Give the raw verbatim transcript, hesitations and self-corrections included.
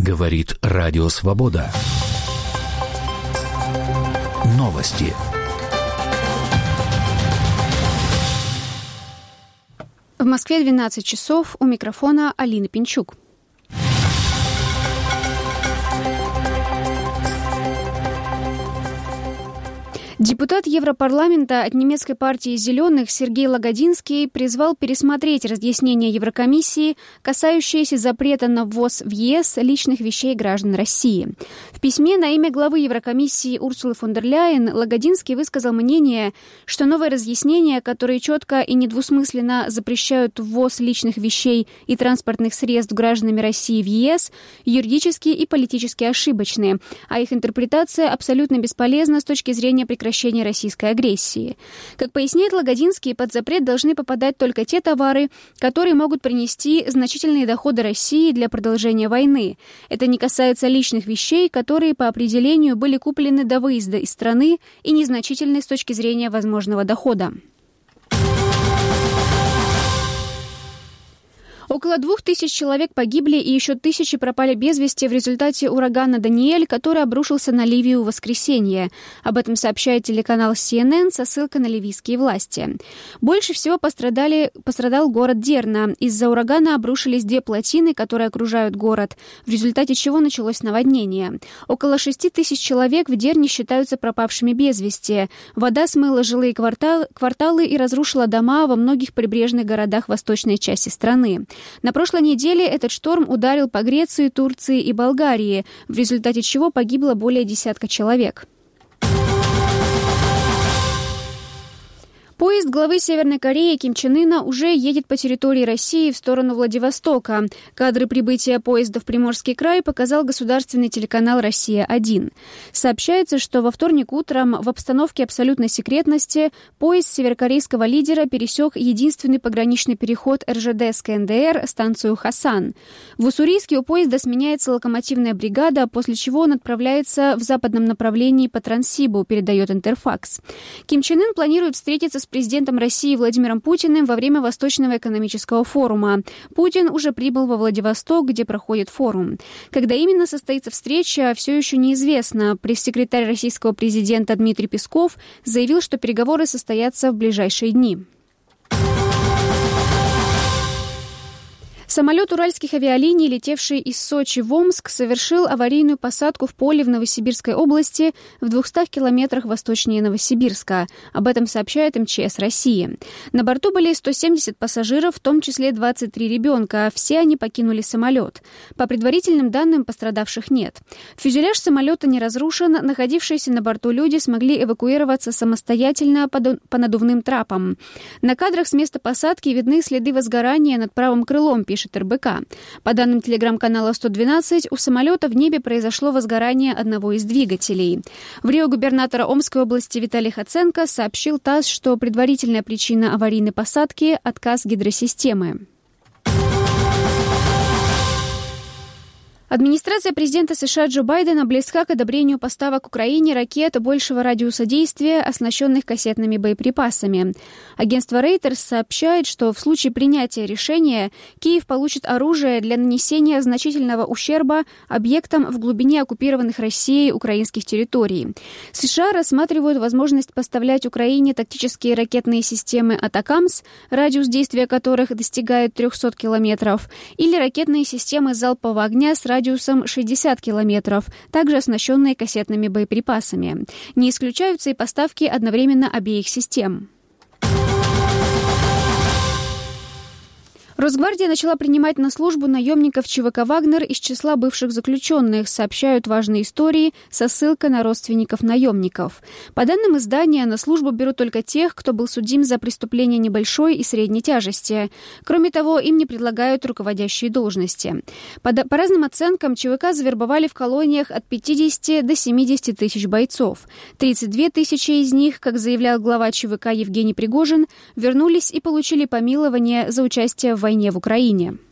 Говорит Радио Свобода. Новости. В Москве двенадцать часов. У микрофона Алина Пинчук. Депутат Европарламента от немецкой партии «Зеленых» Сергей Лагодинский призвал пересмотреть разъяснения Еврокомиссии, касающиеся запрета на ввоз в ЕС личных вещей граждан России. В письме на имя главы Еврокомиссии Урсулы фон дер Ляйен Лагодинский высказал мнение, что новые разъяснения, которые четко и недвусмысленно запрещают ввоз личных вещей и транспортных средств гражданами России в ЕС, юридически и политически ошибочны, а их интерпретация абсолютно бесполезна с точки зрения прекращения российской агрессии. Как поясняет Лагодинский, под запрет должны попадать только те товары, которые могут принести значительные доходы России для продолжения войны. Это не касается личных вещей, которые по определению были куплены до выезда из страны и незначительны с точки зрения возможного дохода. Около двух тысяч человек погибли и еще тысячи пропали без вести в результате урагана «Даниэль», который обрушился на Ливию в воскресенье. Об этом сообщает телеканал си эн эн со ссылкой на ливийские власти. Больше всего пострадали, пострадал город Дерна. Из-за урагана обрушились две плотины, которые окружают город, в результате чего началось наводнение. Около шести тысяч человек в Дерне считаются пропавшими без вести. Вода смыла жилые кварталы, кварталы и разрушила дома во многих прибрежных городах восточной части страны. На прошлой неделе этот шторм ударил по Греции, Турции и Болгарии, в результате чего погибло более десятка человек. Поезд главы Северной Кореи Ким Чен Ына уже едет по территории России в сторону Владивостока. Кадры прибытия поезда в Приморский край показал государственный телеканал «Россия-один». Сообщается, что во вторник утром в обстановке абсолютной секретности поезд северокорейского лидера пересек единственный пограничный переход эр жэ дэ с ка эн дэ эр, станцию Хасан. В Уссурийске у поезда сменяется локомотивная бригада, после чего он отправляется в западном направлении по Транссибу, передает Интерфакс. Ким Чен Ын планирует встретиться с президентом России Владимиром Путиным во время Восточного экономического форума. Путин уже прибыл во Владивосток, где проходит форум. Когда именно состоится встреча, все еще неизвестно. Пресс-секретарь российского президента Дмитрий Песков заявил, что переговоры состоятся в ближайшие дни. Самолет уральских авиалиний, летевший из Сочи в Омск, совершил аварийную посадку в поле в Новосибирской области в двухстах километрах восточнее Новосибирска. Об этом сообщает эм че эс России. На борту были сто семьдесят пассажиров, в том числе двадцать три ребенка. Все они покинули самолет. По предварительным данным, пострадавших нет. Фюзеляж самолета не разрушен. Находившиеся на борту люди смогли эвакуироваться самостоятельно по надувным трапам. На кадрах с места посадки видны следы возгорания над правым крылом, пишет эр бэ ка. По данным телеграм-канала сто двенадцать, у самолета в небе произошло возгорание одного из двигателей. В Рио губернатора Омской области Виталий Хоценко сообщил ТАСС, что предварительная причина аварийной посадки – отказ гидросистемы. Администрация президента США Джо Байдена близка к одобрению поставок Украине ракет большего радиуса действия, оснащенных кассетными боеприпасами. Агентство Reuters сообщает, что в случае принятия решения Киев получит оружие для нанесения значительного ущерба объектам в глубине оккупированных Россией украинских территорий. США рассматривают возможность поставлять Украине тактические ракетные системы «Атакамс», радиус действия которых достигает трехсот километров, или ракетные системы залпового огня с радиусом радиусом шестьдесят километров, также оснащенные кассетными боеприпасами. Не исключаются и поставки одновременно обеих систем. Росгвардия начала принимать на службу наемников че вэ ка «Вагнер» из числа бывших заключенных, сообщают важные истории со ссылкой на родственников наемников. По данным издания, на службу берут только тех, кто был судим за преступления небольшой и средней тяжести. Кроме того, им не предлагают руководящие должности. По, по разным оценкам, че вэ ка завербовали в колониях от пятидесяти до семидесяти тысяч бойцов. тридцать две тысячи из них, как заявлял глава че вэ ка Евгений Пригожин, вернулись и получили помилование за участие в войне в Украине.